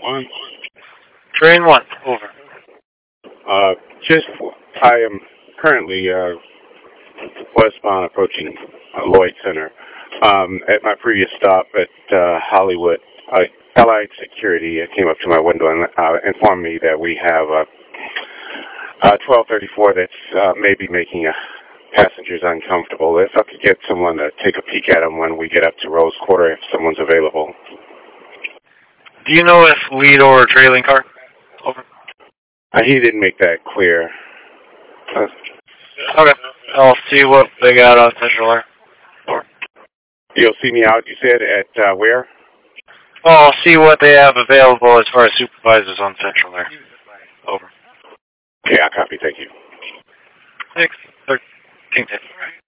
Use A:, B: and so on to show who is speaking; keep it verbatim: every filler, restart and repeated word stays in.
A: one.
B: Train one, over.
A: Uh, just, I am currently uh, westbound approaching uh, Lloyd Center. Um, at my previous stop at uh, Hollywood, uh, Allied Security uh, came up to my window and uh, informed me that we have a uh, uh, twelve thirty-four that's uh, maybe making uh, passengers uncomfortable. If I could get someone to take a peek at them when we get up to Rose Quarter, if someone's available.
B: Do you know if lead or trailing car? Over.
A: Uh, he didn't make that clear. Uh,
B: Okay. I'll see what they got on Central Air. Over.
A: You'll see me out, you said, at uh, where?
B: Well, I'll see what they have available as far as supervisors on Central Air. Over.
A: Okay, I copy. Thank you.
B: Thanks. thirteen ten.